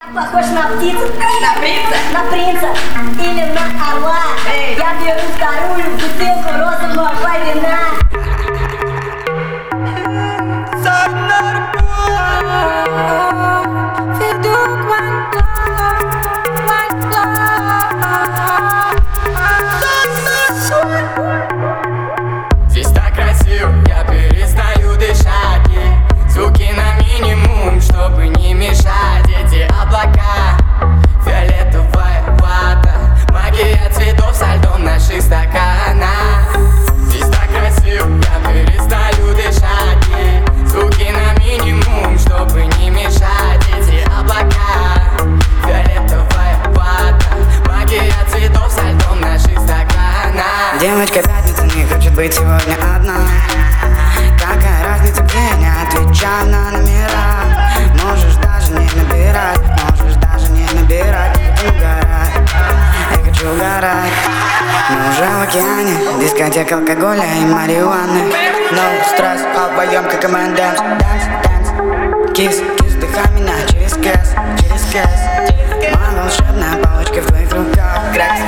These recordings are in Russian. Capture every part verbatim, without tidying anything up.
Похож на птицу, на принца, на принца или на орла. Эй. Я беру вторую бутылку розового вина. Здесь так красиво, я перестаю дышать, и звуки на минимум, чтобы не мешать. Эти облака, фиолетовая вата, магия цветов со льдом в наших стаканах. Здесь так красиво, я перестаю дышать, и звуки на минимум, чтобы не мешать. Эти облака, фиолетовая вата, магия цветов со льдом в наших стаканах. Девочка пятница не хочет быть сегодня одна. Какая разница, где не отвечаю на номера. Можешь даже не набирать, можешь даже не набирать. Я хочу угорать, я хочу угорать. Мы уже в океане, дискотека алкоголя и марихуаны. No стресс, а вдвоем как эм энд эмс. Dance, dance, кис, кис, вдыхай меня через кэс, через кэс. Моя волшебная палочка в твоих руках. Грекс,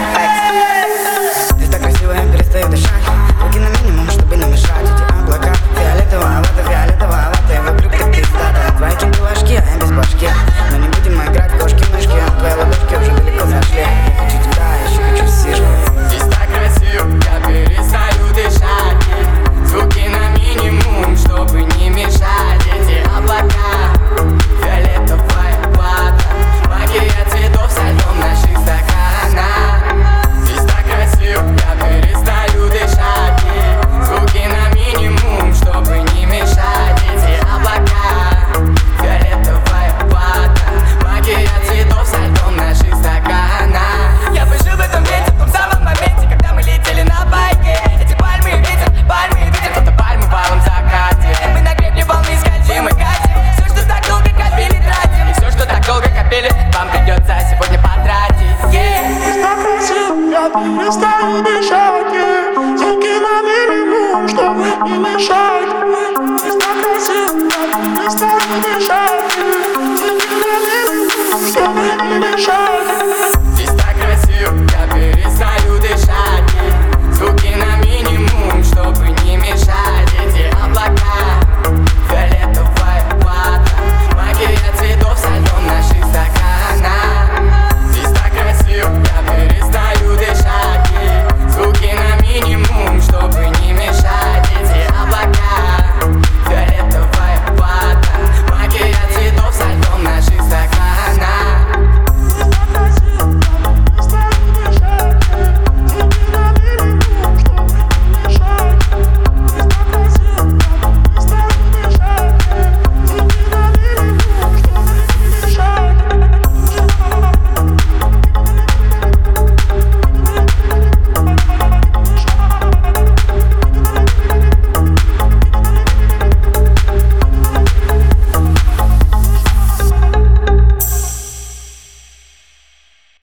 экс. Здесь так красиво, я перестаю дышать. Звуки на минимум, чтобы не мешать. Эти облака, фиолетовая вата, фиолетовая вата. И вокруг ты пиздата. Твои кенты ложки, а я без башки. Но не будем играть в кошки-мышки, а твои ладошки уже далеко зашли. Я хочу тебя, я еще хочу сишку. Здесь так красиво, я перестаю дышать, и звуки на минимум, чтобы не мешать. Эти облака, фиолетовая вата, магия цветов со льдом в наших стаканах. Здесь так красиво, я перестаю дышать, и звуки на минимум, чтобы не мешать. Эти облака, фиолетовая вата, магия цветов со льдом в наших стаканах. Я бы жил в этом вете, в том самом моменте, когда мы летели на байке. Эти пальмы и ветер, пальмы и ветер, кто-то пальмы в алом закате. Мы на гребне волны скользим и катим. Все, что так долго копили, тратим. И все, что так долго копили, вам придется сегодня потратить. Здесь так красиво, я перестаю дышать, yeah. Звуки на минимум, чтобы не мешать. Здесь так красиво, я перестаю дышать, yeah. Звуки на минимум, чтобы не мешать.